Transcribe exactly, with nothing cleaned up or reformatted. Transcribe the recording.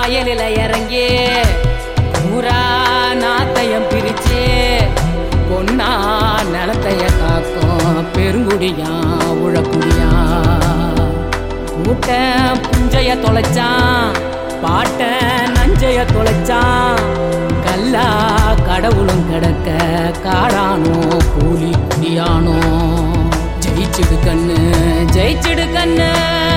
வயலில இறங்கி ஊரா நாத்தையம் பிரிச்சு பொன்னா நிலத்தைய காக்கும் பெருங்குடியா உழக்குடியா கூட்ட புஞ்சைய தொலைச்சான் பாட்ட நஞ்சைய தொலைச்சான் கல்லா கடவுளும் கிடக்க காடானோ கூலி குடியானோ ஜெயிச்சிடு கண்ணு ஜெயிச்சிடு கண்ணு